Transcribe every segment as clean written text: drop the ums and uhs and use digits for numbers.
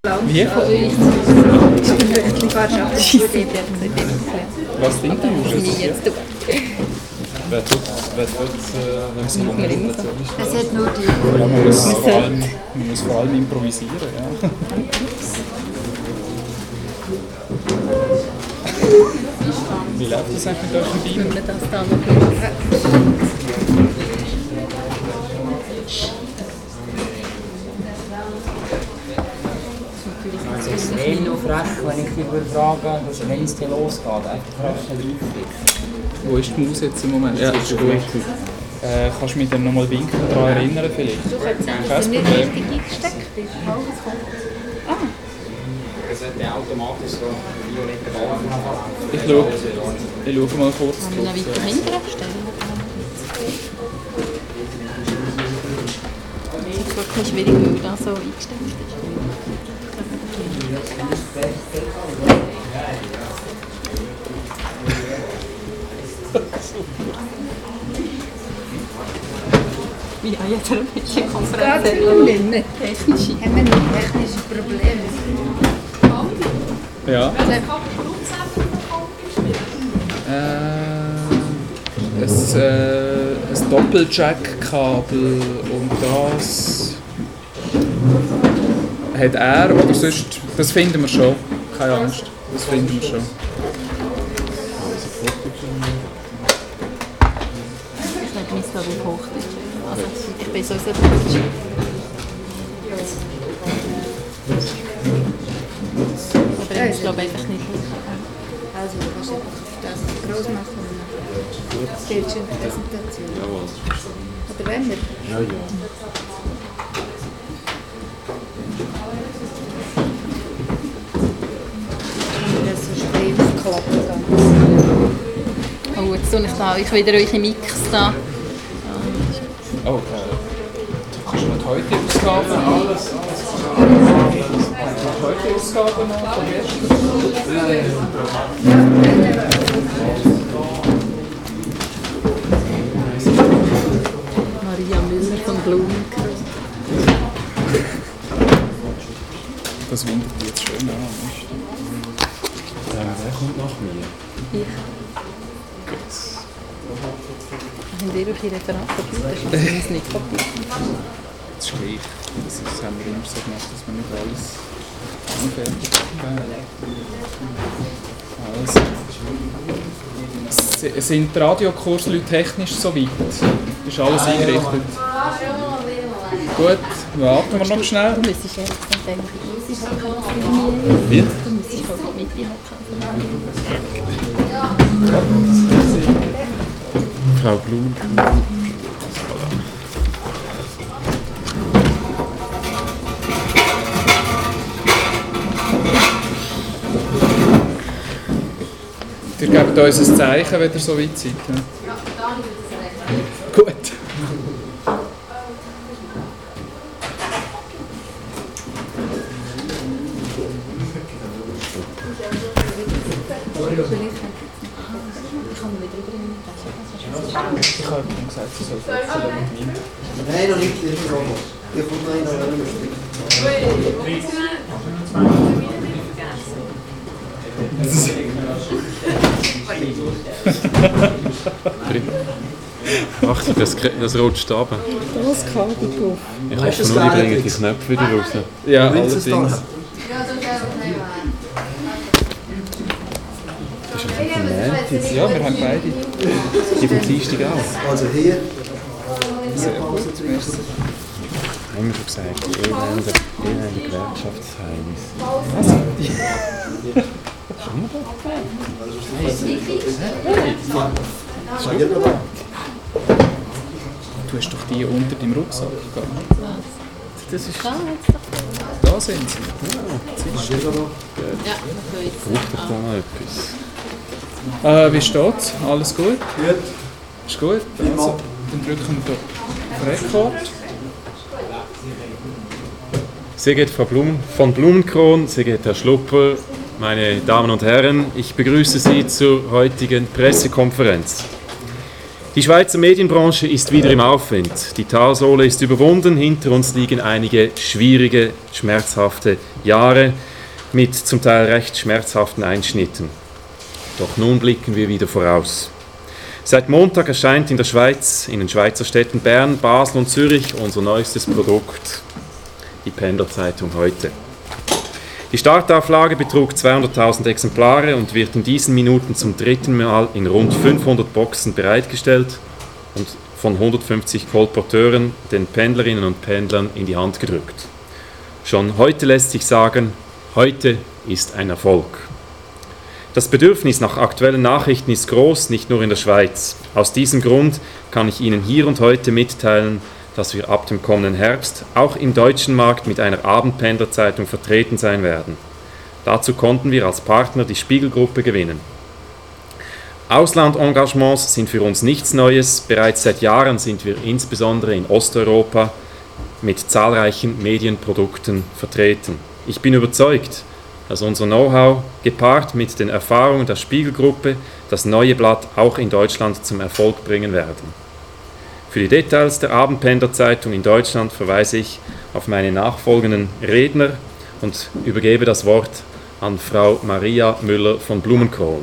Wie? Was denkt ihr? Wer tut, wenn sie Kommunikation ist? Es hat nur die. Ja, man muss vor allem improvisieren. Ja. Wie läuft das eigentlich mit eurem Beamer? Wir das da noch Es ist extrem noch frech, wenn ich dich frage, wenn es dir losgeht, einfach rasch draufklicken. Wo ist die Maus jetzt im Moment? Ja, ist gut. Kannst du mich dann nochmal winken daran erinnern vielleicht? Du kannst sagen, dass er nicht richtig eingesteckt ist. Es sollte automatisch so violette Balken haben. Ich schaue mal kurz Kann man noch weiter hinten stellen? Das ist wirklich schwierig, weil da so eingesteckt ist. Ja, jetzt ein bisschen Konferenz. Technische. Haben wir noch technische Probleme? Ja. Ein Doppeljack-Kabel und das hat er oder sonst, das finden wir schon, keine Angst, das finden wir schon. Ich lege mich so auf Hochdeutsch. Also, ich bin sowieso Deutsch. Aber ich glaube einfach nicht. Also, du kannst einfach das groß machen und dann stellst du eine Präsentation. Oder wenn wir? Ja, ja. Das so schön aufklappen. Oh, jetzt tue ich da euch wieder eure Mix da. Oh, kannst du noch die heutige Ausgabe? Alles. Die heutige Ausgabe noch von gestern? Maria Müller von Blumenkron. Das windet jetzt schön an. Wer kommt nach mir? Ich. Haben ihr eure Referate kapiert? Das ist uns nicht kapiert. Das ist gleich. Das haben wir immer so gemacht, dass wir nicht alles fertig haben. Also. Sind die Radiokursleute technisch so weit? Ist alles eingerichtet? Gut, warten wir noch schnell. Du müsstest jetzt dann denken, du müsstest halt Wie? Du müsstest halt mit dir Frau Blum. Ihr gebt uns ein Zeichen, wenn ihr so weit seid. Ne? Gut. Ich habe ihm gesagt, sie soll wechseln mit mir. Nein, noch nicht. Ich komme noch in Achtung, das rutscht runter. Das kann ich drauf. Ich hoffe nur, die bringen die Knöpfe wieder raus. Ja, allerdings. Das ist einfach verlernt. Ja, wir haben beide. Die vom Dienstag auch. Also hier. Sehr gut. Merci. Haben wir schon gesagt, die elende Gewerkschaftsheimis. Schon mal da? Du hast doch die unter deinem Rucksack gegangen. Das ist Da sind sie. Ja, braucht doch da noch etwas. Wie steht's? Alles gut? Gut. Ist gut? Also, dann drücken wir auf Rekord. Sehr geehrte Frau von Blumenkron, sehr geehrter Herr Schlupper, meine Damen und Herren, ich begrüße Sie zur heutigen Pressekonferenz. Die Schweizer Medienbranche ist wieder im Aufwind. Die Talsohle ist überwunden, hinter uns liegen einige schwierige, schmerzhafte Jahre mit zum Teil recht schmerzhaften Einschnitten. Doch nun blicken wir wieder voraus. Seit Montag erscheint in der Schweiz, in den Schweizer Städten Bern, Basel und Zürich unser neuestes Produkt, die Pendlerzeitung heute. Die Startauflage betrug 200.000 Exemplare und wird in diesen Minuten zum dritten Mal in rund 500 Boxen bereitgestellt und von 150 Kolporteuren den Pendlerinnen und Pendlern in die Hand gedrückt. Schon heute lässt sich sagen, heute ist ein Erfolg. Das Bedürfnis nach aktuellen Nachrichten ist groß, nicht nur in der Schweiz. Aus diesem Grund kann ich Ihnen hier und heute mitteilen, dass wir ab dem kommenden Herbst auch im deutschen Markt mit einer Abendpendlerzeitung vertreten sein werden. Dazu konnten wir als Partner die Spiegel-Gruppe gewinnen. Auslandengagements sind für uns nichts Neues. Bereits seit Jahren sind wir insbesondere in Osteuropa mit zahlreichen Medienprodukten vertreten. Ich bin überzeugt, dass unser Know-how gepaart mit den Erfahrungen der Spiegel-Gruppe das neue Blatt auch in Deutschland zum Erfolg bringen werden. Für die Details der Abendpendlerzeitung in Deutschland verweise ich auf meine nachfolgenden Redner und übergebe das Wort an Frau Maria Müller von Blumenkroon.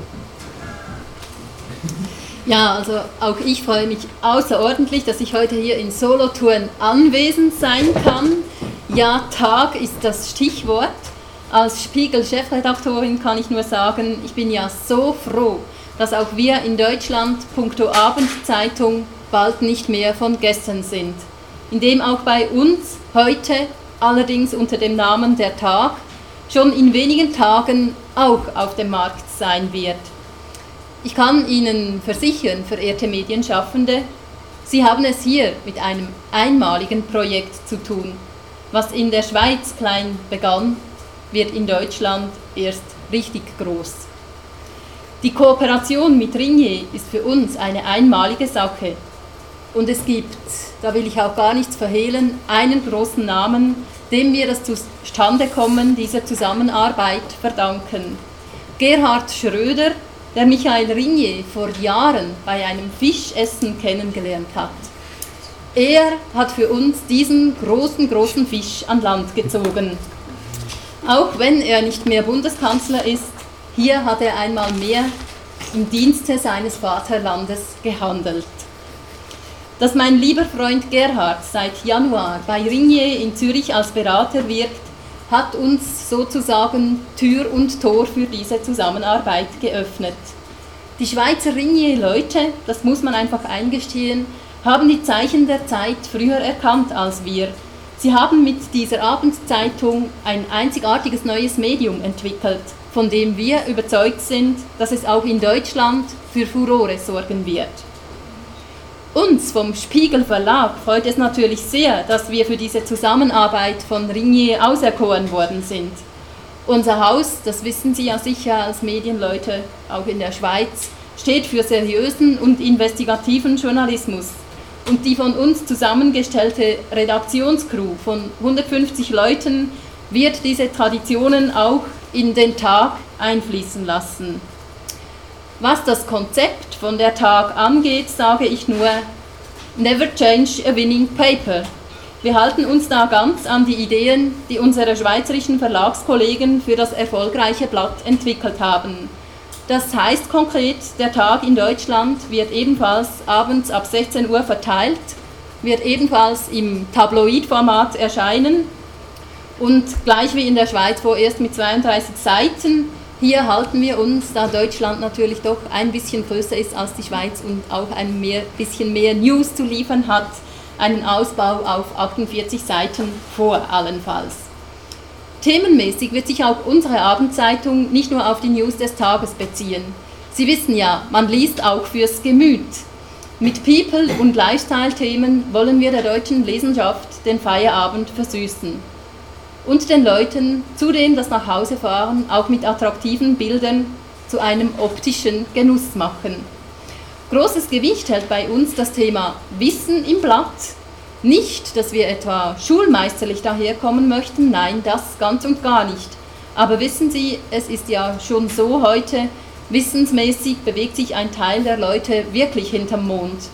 Ja, also auch ich freue mich außerordentlich, dass ich heute hier in Solothurn anwesend sein kann. Ja, Tag ist das Stichwort. Als Spiegel-Chefredaktorin kann ich nur sagen, ich bin ja so froh, dass auch wir in Deutschland puncto Abendzeitung bald nicht mehr von gestern sind, indem auch bei uns heute, allerdings unter dem Namen Der Tag, schon in wenigen Tagen auch auf dem Markt sein wird. Ich kann Ihnen versichern, verehrte Medienschaffende, Sie haben es hier mit einem einmaligen Projekt zu tun. Was in der Schweiz klein begann, wird in Deutschland erst richtig groß. Die Kooperation mit Ringier ist für uns eine einmalige Sache. Und es gibt, da will ich auch gar nichts verhehlen, einen großen Namen, dem wir das Zustandekommen dieser Zusammenarbeit verdanken. Gerhard Schröder, der Michael Ringier vor Jahren bei einem Fischessen kennengelernt hat. Er hat für uns diesen großen Fisch an Land gezogen. Auch wenn er nicht mehr Bundeskanzler ist, hier hat er einmal mehr im Dienste seines Vaterlandes gehandelt. Dass mein lieber Freund Gerhard seit Januar bei Ringier in Zürich als Berater wirkt, hat uns sozusagen Tür und Tor für diese Zusammenarbeit geöffnet. Die Schweizer Ringier-Leute, das muss man einfach eingestehen, haben die Zeichen der Zeit früher erkannt als wir. Sie haben mit dieser Abendzeitung ein einzigartiges neues Medium entwickelt, von dem wir überzeugt sind, dass es auch in Deutschland für Furore sorgen wird. Uns vom Spiegel Verlag freut es natürlich sehr, dass wir für diese Zusammenarbeit von Ringier auserkoren worden sind. Unser Haus, das wissen Sie ja sicher als Medienleute, auch in der Schweiz, steht für seriösen und investigativen Journalismus. Und die von uns zusammengestellte Redaktionscrew von 150 Leuten wird diese Traditionen auch in den Tag einfließen lassen. Was das Konzept von der Tag angeht, sage ich nur, never change a winning paper. Wir halten uns da ganz an die Ideen, die unsere schweizerischen Verlagskollegen für das erfolgreiche Blatt entwickelt haben. Das heißt konkret, der Tag in Deutschland wird ebenfalls abends ab 16 Uhr verteilt, wird ebenfalls im Tabloidformat erscheinen und gleich wie in der Schweiz vorerst mit 32 Seiten. Hier halten wir uns, da Deutschland natürlich doch ein bisschen größer ist als die Schweiz und auch ein bisschen mehr News zu liefern hat, einen Ausbau auf 48 Seiten vor allenfalls. Themenmäßig wird sich auch unsere Abendzeitung nicht nur auf die News des Tages beziehen. Sie wissen ja, man liest auch fürs Gemüt. Mit People- und Lifestyle-Themen wollen wir der deutschen Leserschaft den Feierabend versüßen. Und den Leuten zudem das Nachhausefahren auch mit attraktiven Bildern zu einem optischen Genuss machen. Großes Gewicht hält bei uns das Thema Wissen im Blatt. Nicht, dass wir etwa schulmeisterlich daherkommen möchten, nein, das ganz und gar nicht. Aber wissen Sie, es ist ja schon so heute, wissensmäßig bewegt sich ein Teil der Leute wirklich hinterm Mond.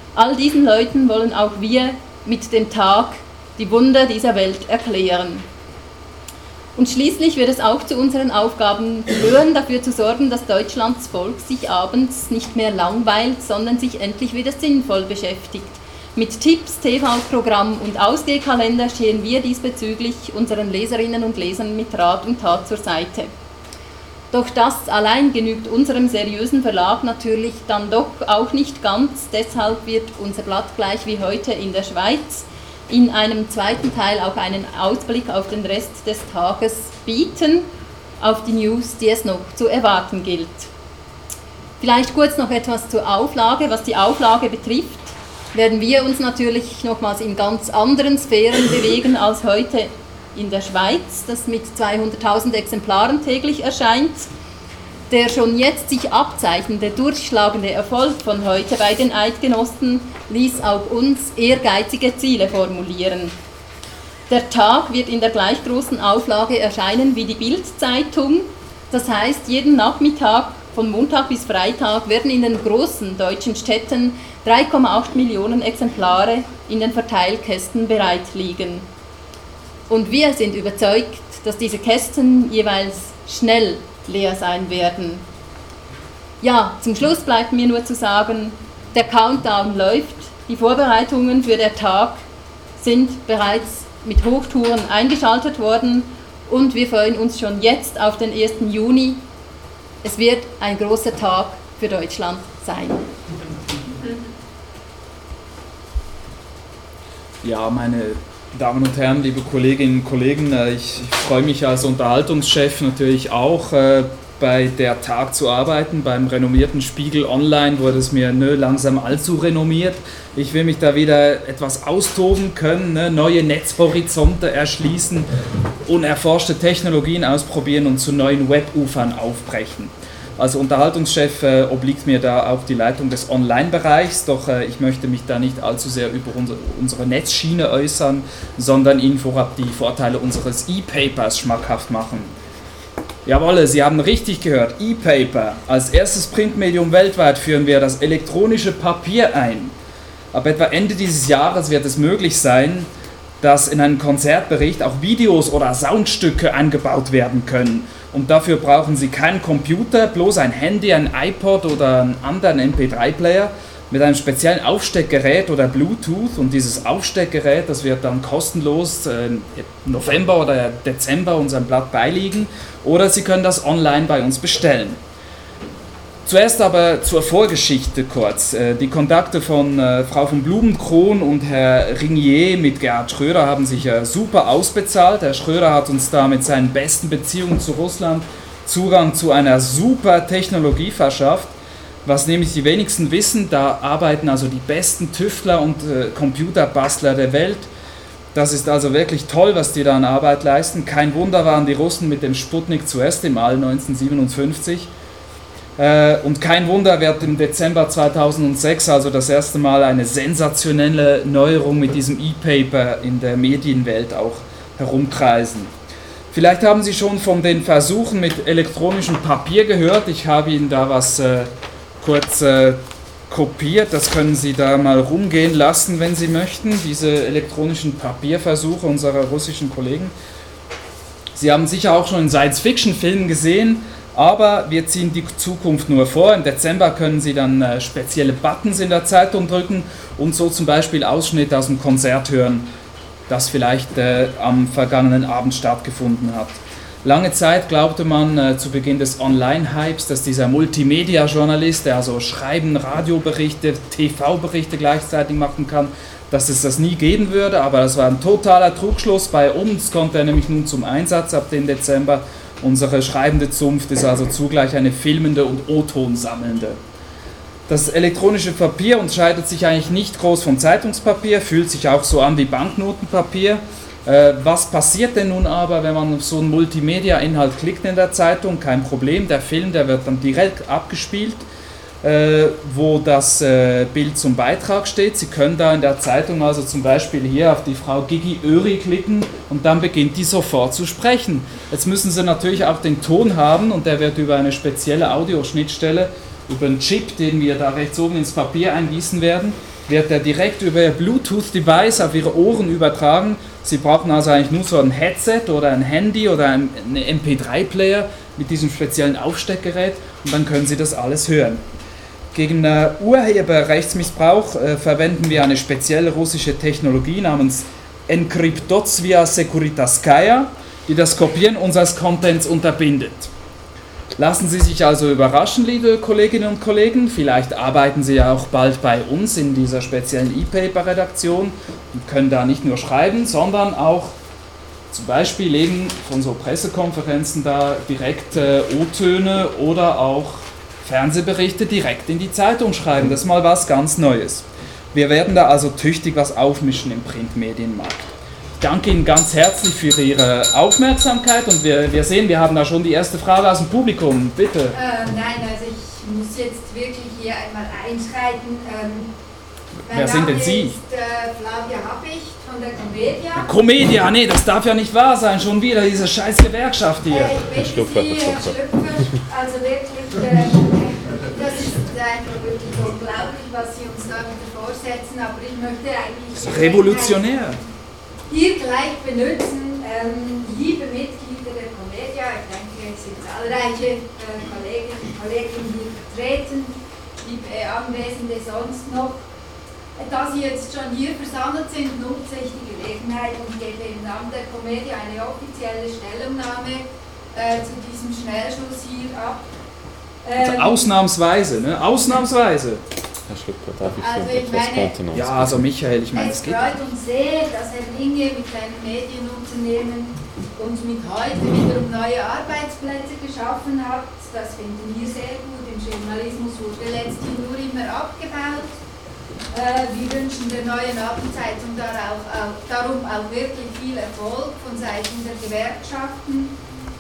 All diesen Leuten wollen auch wir mit dem Tag die Wunder dieser Welt erklären. Und schließlich wird es auch zu unseren Aufgaben gehören, dafür zu sorgen, dass Deutschlands Volk sich abends nicht mehr langweilt, sondern sich endlich wieder sinnvoll beschäftigt. Mit Tipps, TV-Programm und Ausgehkalender stehen wir diesbezüglich unseren Leserinnen und Lesern mit Rat und Tat zur Seite. Doch das allein genügt unserem seriösen Verlag natürlich dann doch auch nicht ganz. Deshalb wird unser Blatt gleich wie heute in der Schweiz in einem zweiten Teil auch einen Ausblick auf den Rest des Tages bieten, auf die News, die es noch zu erwarten gilt. Vielleicht kurz noch etwas zur Auflage. Was die Auflage betrifft, werden wir uns natürlich nochmals in ganz anderen Sphären bewegen als heute in der Schweiz, das mit 200.000 Exemplaren täglich erscheint. Der schon jetzt sich abzeichnende, durchschlagende Erfolg von heute bei den Eidgenossen ließ auch uns ehrgeizige Ziele formulieren. Der Tag wird in der gleich großen Auflage erscheinen wie die Bild-Zeitung. Das heißt, jeden Nachmittag von Montag bis Freitag werden in den großen deutschen Städten 3,8 Millionen Exemplare in den Verteilkästen bereit liegen. Und wir sind überzeugt, dass diese Kästen jeweils schnell leer sein werden. Ja, zum Schluss bleibt mir nur zu sagen, der Countdown läuft, die Vorbereitungen für den Tag sind bereits mit Hochtouren eingeschaltet worden und wir freuen uns schon jetzt auf den 1. Juni. Es wird ein großer Tag für Deutschland sein. Ja, meine Damen und Herren, liebe Kolleginnen und Kollegen, ich freue mich als Unterhaltungschef natürlich auch, bei der Tag zu arbeiten. Beim renommierten Spiegel Online wurde es mir langsam allzu renommiert. Ich will mich da wieder etwas austoben können, neue Netzhorizonte erschließen, unerforschte Technologien ausprobieren und zu neuen Webufern aufbrechen. Als Unterhaltungschef obliegt mir da auch die Leitung des Online-Bereichs, doch ich möchte mich da nicht allzu sehr über unsere Netzschiene äußern, sondern Ihnen vorab die Vorteile unseres E-Papers schmackhaft machen. Jawohl, Sie haben richtig gehört, E-Paper. Als erstes Printmedium weltweit führen wir das elektronische Papier ein. Ab etwa Ende dieses Jahres wird es möglich sein, dass in einem Konzertbericht auch Videos oder Soundstücke eingebaut werden können. Und dafür brauchen Sie keinen Computer, bloß ein Handy, ein iPod oder einen anderen MP3-Player mit einem speziellen Aufsteckgerät oder Bluetooth. Und dieses Aufsteckgerät, das wird dann kostenlos im November oder Dezember unserem Blatt beiliegen. Oder Sie können das online bei uns bestellen. Zuerst aber zur Vorgeschichte kurz. Die Kontakte von Frau von Blumenkron und Herr Ringier mit Gerhard Schröder haben sich super ausbezahlt. Herr Schröder hat uns da mit seinen besten Beziehungen zu Russland Zugang zu einer super Technologie verschafft. Was nämlich die wenigsten wissen, da arbeiten also die besten Tüftler und Computerbastler der Welt. Das ist also wirklich toll, was die da an Arbeit leisten. Kein Wunder waren die Russen mit dem Sputnik zuerst im All 1957. Und kein Wunder wird im Dezember 2006 also das erste Mal eine sensationelle Neuerung mit diesem E-Paper in der Medienwelt auch herumkreisen. Vielleicht haben Sie schon von den Versuchen mit elektronischem Papier gehört. Ich habe Ihnen da was kurz kopiert. Das können Sie da mal rumgehen lassen, wenn Sie möchten, diese elektronischen Papierversuche unserer russischen Kollegen. Sie haben sicher auch schon in Science-Fiction-Filmen gesehen, aber wir ziehen die Zukunft nur vor. Im Dezember können Sie dann spezielle Buttons in der Zeitung drücken und so zum Beispiel Ausschnitte aus dem Konzert hören, das vielleicht am vergangenen Abend stattgefunden hat. Lange Zeit glaubte man zu Beginn des Online-Hypes, dass dieser Multimedia-Journalist, der also Schreiben, Radioberichte, TV-Berichte gleichzeitig machen kann, dass es das nie geben würde, aber das war ein totaler Trugschluss. Bei uns kommt er nämlich nun zum Einsatz ab dem Dezember. Unsere schreibende Zunft ist also zugleich eine filmende und O-Ton sammelnde. Das elektronische Papier unterscheidet sich eigentlich nicht groß vom Zeitungspapier, fühlt sich auch so an wie Banknotenpapier. Was passiert denn nun aber, wenn man auf so einen Multimedia-Inhalt klickt in der Zeitung? Kein Problem, der Film, der wird dann direkt abgespielt, wo das Bild zum Beitrag steht. Sie können da in der Zeitung also zum Beispiel hier auf die Frau Gigi Öri klicken und dann beginnt die sofort zu sprechen. Jetzt müssen Sie natürlich auch den Ton haben und der wird über eine spezielle Audioschnittstelle, über einen Chip, den wir da rechts oben ins Papier eingießen werden, wird er direkt über Ihr Bluetooth-Device auf Ihre Ohren übertragen. Sie brauchen also eigentlich nur so ein Headset oder ein Handy oder einen MP3-Player mit diesem speziellen Aufsteckgerät und dann können Sie das alles hören. Gegen Urheberrechtsmissbrauch verwenden wir eine spezielle russische Technologie namens Enkryptotsvia Sekuritaskaya, die das Kopieren unseres Contents unterbindet. Lassen Sie sich also überraschen, liebe Kolleginnen und Kollegen. Vielleicht arbeiten Sie ja auch bald bei uns in dieser speziellen E-Paper-Redaktion und können da nicht nur schreiben, sondern auch zum Beispiel legen von so Pressekonferenzen da direkt O-Töne oder auch Fernsehberichte direkt in die Zeitung schreiben. Das ist mal was ganz Neues. Wir werden da also tüchtig was aufmischen im Printmedienmarkt. Ich danke Ihnen ganz herzlich für Ihre Aufmerksamkeit und wir sehen, wir haben da schon die erste Frage aus dem Publikum. Bitte. Nein, also ich muss jetzt wirklich hier einmal einschreiten. Wer sind denn Sie? Ist Flavia Habicht von der Comedia. Comedia, nee, das darf ja nicht wahr sein, schon wieder diese scheiß Gewerkschaft hier. Ich bitte Sie, Herr Schlüpfer, also wirklich, das ist einfach wirklich unglaublich, was Sie uns da wieder vorsetzen, aber ich möchte eigentlich... Das ist revolutionär. Hier gleich benutzen, liebe Mitglieder der Comedia, ich denke, es sind zahlreiche Kolleginnen und Kollegen hier vertreten, liebe Anwesende sonst noch. Da Sie jetzt schon hier versammelt sind, nutze ich die Gelegenheit und gebe im Namen der Comedia eine offizielle Stellungnahme zu diesem Schnellschuss hier ab. Also ausnahmsweise, ne? Ausnahmsweise. Herr Schlüpfer, darf ich Also Sie ich etwas meine, Kontenance? Ja, also Michael, ich meine, es es geht. freut uns sehr, dass Herr Inge mit seinem Medienunternehmen uns mit heute wiederum neue Arbeitsplätze geschaffen hat. Das finden wir sehr gut. Im Journalismus wurde letztlich nur immer abgebaut. Wir wünschen der neuen Abendzeitung darum auch wirklich viel Erfolg von Seiten der Gewerkschaften.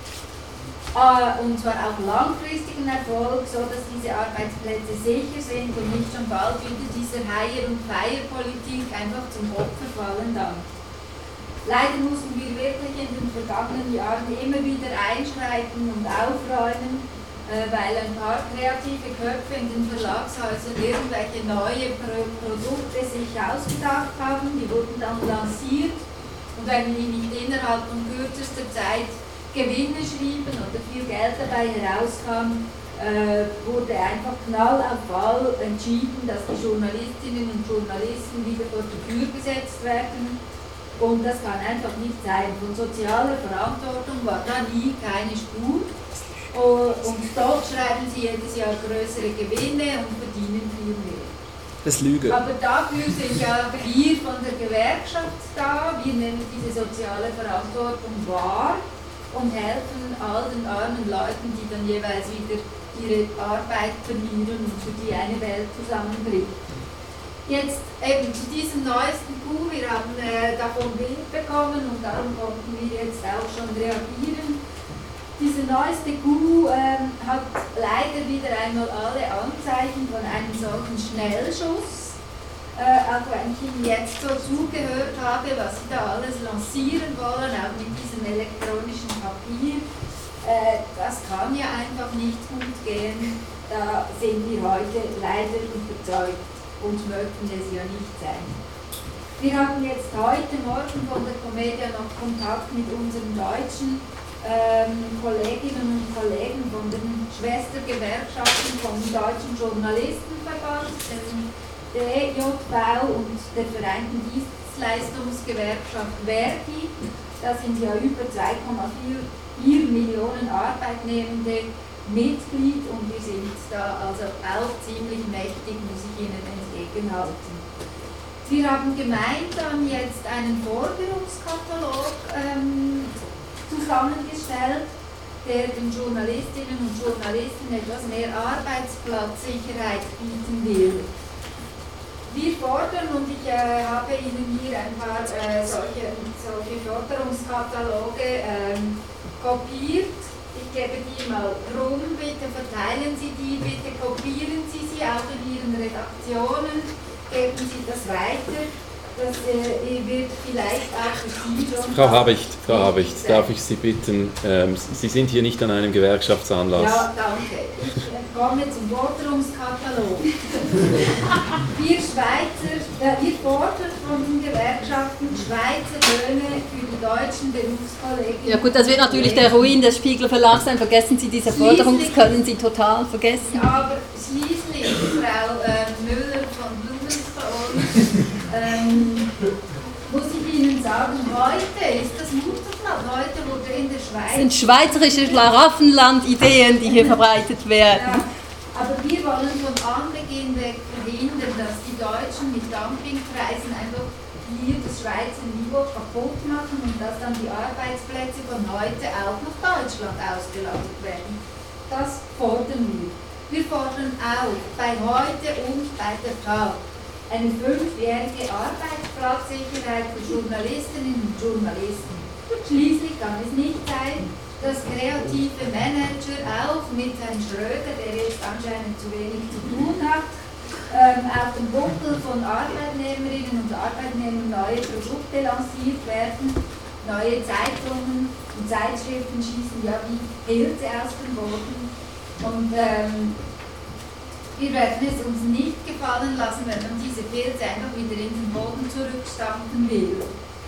Und zwar auch langfristigen Erfolg, sodass diese Arbeitsplätze sicher sind und nicht schon bald wieder dieser Hire- und Feier-Politik einfach zum Opfer fallen darf. Leider mussten wir wirklich in den vergangenen Jahren immer wieder einschreiten und aufräumen, weil ein paar kreative Köpfe in den Verlagshäusern irgendwelche neue Produkte sich ausgedacht haben, die wurden dann lanciert und wenn die nicht innerhalb von kürzester Zeit Gewinne schrieben oder viel Geld dabei herauskam, wurde einfach knall auf Fall entschieden, dass die Journalistinnen und Journalisten wieder vor die Tür gesetzt werden. Und das kann einfach nicht sein. Von sozialer Verantwortung war da nie keine Spur. Und doch schreiben sie jedes Jahr größere Gewinne und verdienen viel mehr. Das Lüge. Aber dafür sind ja wir von der Gewerkschaft da. Wir nehmen diese soziale Verantwortung wahr und helfen all den armen Leuten, die dann jeweils wieder ihre Arbeit verlieren und für die eine Welt zusammenbricht. Jetzt eben zu diesem neuesten Coup, wir haben davon Wind bekommen und darum konnten wir jetzt auch schon reagieren. Dieser neueste Coup hat leider wieder einmal alle Anzeichen von einem solchen Schnellschuss. Auch wenn ich Ihnen jetzt so zugehört habe, was Sie da alles lancieren wollen, auch mit diesem elektronischen Papier, das kann ja einfach nicht gut gehen. Da sind wir heute leider überzeugt und möchten es ja nicht sein. Wir haben jetzt heute Morgen von der Comedia noch Kontakt mit unseren deutschen Kolleginnen und Kollegen von den Schwestergewerkschaften vom Deutschen Journalistenverband, dem DJV und der Vereinten Dienstleistungsgewerkschaft Verdi. Da sind ja über 2,4 Millionen Arbeitnehmende Mitglied und wir sind da also auch ziemlich mächtig, muss ich Ihnen entgegenhalten. Wir haben gemeinsam jetzt einen Forderungskatalog zusammengestellt, der den Journalistinnen und Journalisten etwas mehr Arbeitsplatzsicherheit bieten will. Wir fordern, und ich habe Ihnen hier ein paar solche Forderungskataloge kopiert. Ich gebe die mal rum, bitte verteilen Sie die, bitte kopieren Sie sie auch in Ihren Redaktionen, geben Sie das weiter. Das wird vielleicht auch für Sie schon... Frau Habicht, darf ich Sie bitten, Sie sind hier nicht an einem Gewerkschaftsanlass. Ja, danke. Ich komme zum Forderungskatalog. Wir fordern von den Gewerkschaften Schweizer Löhne für die deutschen Berufskollegen. Ja gut, das wird natürlich der Ruin des Spiegel Verlags sein. Vergessen Sie diese Forderung, das können Sie total vergessen. Ja, aber schließlich, Frau Müller von Blumenthal, muss ich Ihnen sagen, heute ist das Mutterblatt, heute wurde in der Schweiz... Das sind schweizerische Schlaraffenland-Ideen, die hier verbreitet werden. Ja, aber wir wollen von Anbeginn weg verhindern, dass die Deutschen mit Dumpingpreisen einfach hier das Schweizer Niveau kaputt machen und dass dann die Arbeitsplätze von heute auch nach Deutschland ausgelagert werden. Das fordern wir. Wir fordern auch bei heute und bei der TAG eine 5-jährige Arbeitsplatzsicherheit für Journalistinnen und Journalisten. Schließlich kann es nicht sein, dass kreative Manager auch mit Herrn Schröder, der jetzt anscheinend zu wenig zu tun hat, auf dem Buckel von Arbeitnehmerinnen und Arbeitnehmern neue Produkte lanciert werden, neue Zeitungen und Zeitschriften schießen ja wie Pilze aus dem Boden. Und wir werden es uns nicht gefallen lassen, wenn man diese Pilze einfach wieder in den Boden zurückstampfen will.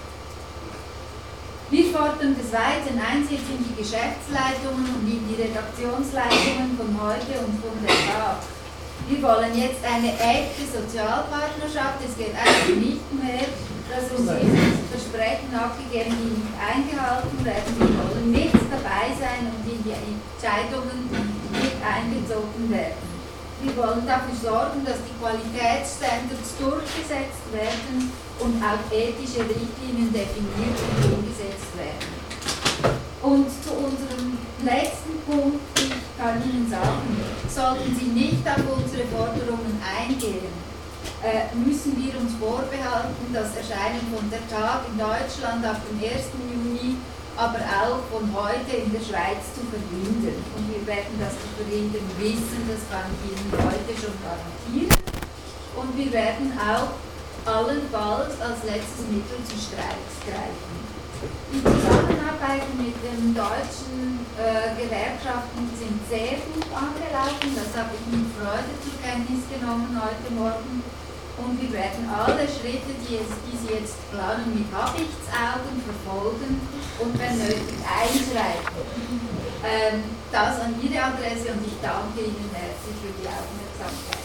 Wir fordern des Weiteren Einsitz in die Geschäftsleitungen und in die Redaktionsleitungen von heute und von der TAG. Wir wollen jetzt eine echte Sozialpartnerschaft. Es geht einfach nicht mehr, dass uns dieses Versprechen abgegeben, die nicht eingehalten werden. Wir wollen mit dabei sein und in die Entscheidungen mit einbezogen werden. Wir wollen dafür sorgen, dass die Qualitätsstandards durchgesetzt werden und auch ethische Richtlinien definiert und umgesetzt werden. Und zu unserem letzten Punkt, ich kann Ihnen sagen, sollten Sie nicht auf unsere Forderungen eingehen, müssen wir uns vorbehalten, das Erscheinen von der TAG in Deutschland auf dem 1. Juni, aber auch von heute in der Schweiz zu verhindern. Und wir werden das zu verhindern wissen, das kann ich Ihnen heute schon garantieren. Und wir werden auch allenfalls als letztes Mittel zu Streiks greifen. Die Zusammenarbeit mit den deutschen Gewerkschaften sind sehr gut angelaufen, das habe ich mit Freude zur Kenntnis genommen heute Morgen. Und wir werden alle Schritte, die Sie jetzt planen, mit Habichtsaugen verfolgen und wenn nötig einschreiten. Das an Ihre Adresse und ich danke Ihnen herzlich für die Aufmerksamkeit.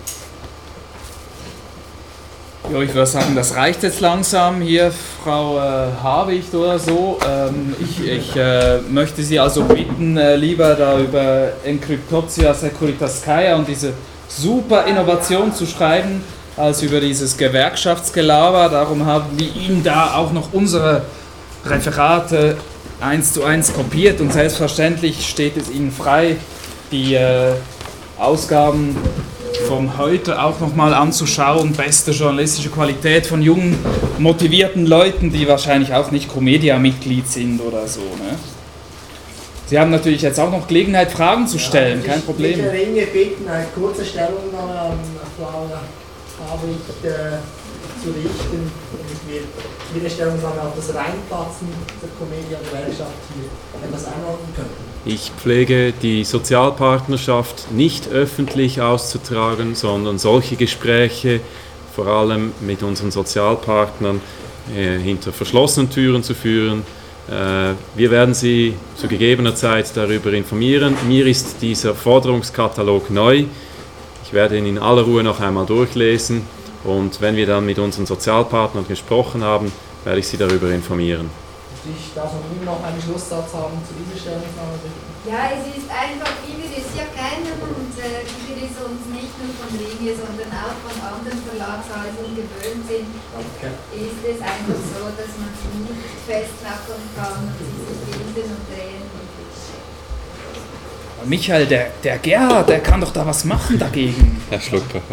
Ja, ich würde sagen, das reicht jetzt langsam hier, Frau Habicht oder so. Ich möchte Sie also bitten, lieber da über Encryptotio Securitaskaya und diese super Innovation zu schreiben, als über dieses Gewerkschaftsgelaber. Darum haben wir Ihnen da auch noch unsere Referate 1:1 kopiert und selbstverständlich steht es Ihnen frei, die Ausgaben von heute auch nochmal anzuschauen. Beste journalistische Qualität von jungen, motivierten Leuten, die wahrscheinlich auch nicht Comedia-Mitglied sind oder so. Ne? Sie haben natürlich jetzt auch noch Gelegenheit, Fragen zu stellen, kein Problem. Ich würde Ringe bitten, eine kurze Stellungnahme an Frau Habicht zu richten, damit wir Ihre Stellungnahme auf das Reinplatzen der Comedia-Gewerkschaft hier etwas einordnen könnten. Ich pflege die Sozialpartnerschaft nicht öffentlich auszutragen, sondern solche Gespräche vor allem mit unseren Sozialpartnern hinter verschlossenen Türen zu führen. Wir werden Sie zu gegebener Zeit darüber informieren. Mir ist dieser Forderungskatalog neu. Ich werde ihn in aller Ruhe noch einmal durchlesen und wenn wir dann mit unseren Sozialpartnern gesprochen haben, werde ich Sie darüber informieren. Ich darf von Ihnen noch einen Schlusssatz haben zu dieser Stellungnahme. Ja, es ist einfach, wie wir es ja kennen und wie wir es uns nicht nur von Ringe, sondern auch von anderen Verlagshäusern gewöhnt sind, ist es einfach so, dass man sie nicht festnacken kann und sie sich bilden und drehen und wischen. Michael, der Gerhard, der kann doch da was machen dagegen. Herr Schlupper.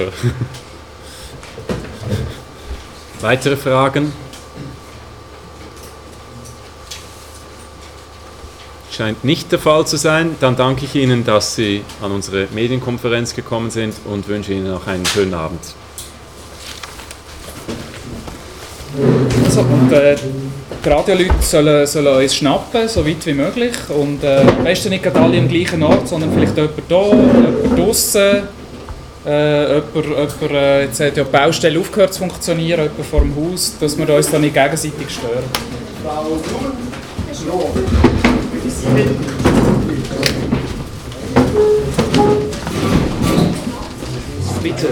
Weitere Fragen? Scheint nicht der Fall zu sein. Dann danke ich Ihnen, dass Sie an unsere Medienkonferenz gekommen sind und wünsche Ihnen noch einen schönen Abend. So, und die Radioleute sollen uns schnappen, so weit wie möglich. Und am besten nicht gerade alle am gleichen Ort, sondern vielleicht jemand hier, jemand draussen. Jetzt hat ja die Baustelle aufgehört zu funktionieren, jemand vor dem Haus, dass wir uns da nicht gegenseitig stören. Frau Schroh, bitte Sie bitten. Bitte.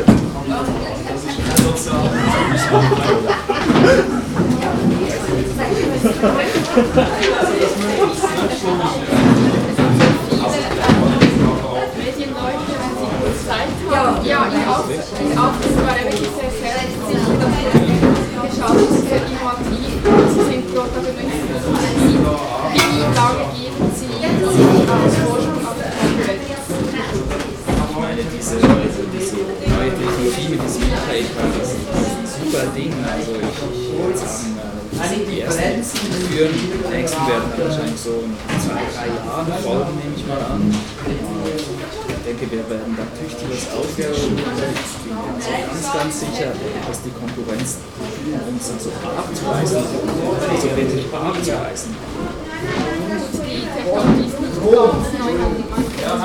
Ja, ich auch. Das war wirklich sehr selbstsicher, dass wir geschafft sehr innovativ. Sie sind Protagonisten. Wie lange geben Sie als Forschung auf die Konkurrenz? Ich meine, diese neue Technologie mit diesem E-Paper, das ist ein super Ding. Also ich würde sagen, die ersten führen, die nächsten werden dann wahrscheinlich so in 2-3 Jahren folgen, nehme ich mal an. Ich denke, wir werden da tüchtiges aufhören. Ich bin also ganz sicher, dass die Konkurrenz uns dann so abzureißen, also wirklich abzureißen. Die Technologie ist nicht ganz neu, man kennt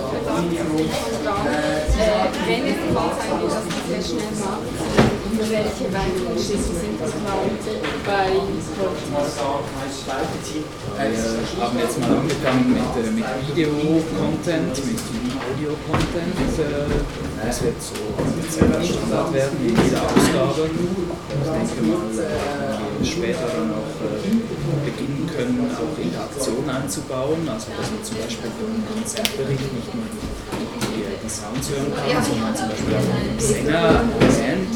wenn es der Fall sein wird, dass die sehr schnell machen, welche weiteren Schritte sind das bei Wir haben jetzt mal angefangen mit Video-Content, mit Audio-Content. Das wird so Standard werden in jeder Ausgabe. Ich denke mal, wir später dann auch beginnen können, auch Interaktion einzubauen. Also dass man zum Beispiel für einen Konzertbericht nicht nur die Sounds hören kann, sondern zum Beispiel auch einen Sänger, eine Band,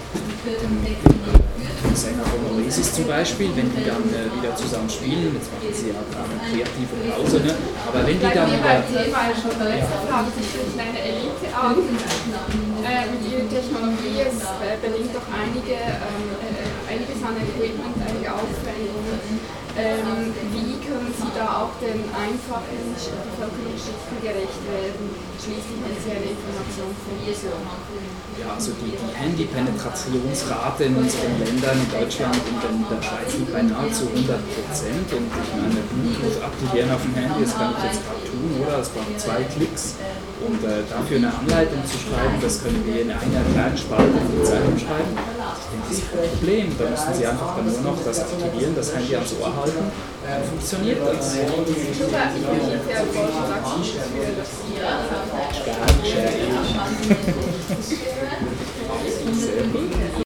den Sänger von Oasis zum Beispiel, wenn die dann wieder zusammen spielen, jetzt machen sie ja gerade eine kreative Pause, ne? Aber wenn die dann wieder... Thema schon letztes haben sich eine kleine Elite an. Mit ihrer Technologie, es bedingt doch einiges an Equipment, einige Aufwendungen. Wie können Sie da auch den einfachen Bevölkerungsschichten gerecht werden? Schließlich haben Sie eine Information von Person. Ja, also die Handy-Penetrationsrate in unseren Ländern, in Deutschland und in der Schweiz liegt bei nahezu 100%. Und ich meine, Bluetooth aktivieren auf dem Handy, das kann ich jetzt gerade tun, oder? Das braucht 2 Klicks. Und dafür eine Anleitung zu schreiben, das können wir in einer kleinen Spalte in die Zeitung schreiben. Ich denke, das ist kein Problem. Da müssen Sie einfach dann nur noch das aktivieren, das Handy ans Ohr halten, dann funktioniert das. Ich bin sehr forschungsaktiv für das Sehr gut.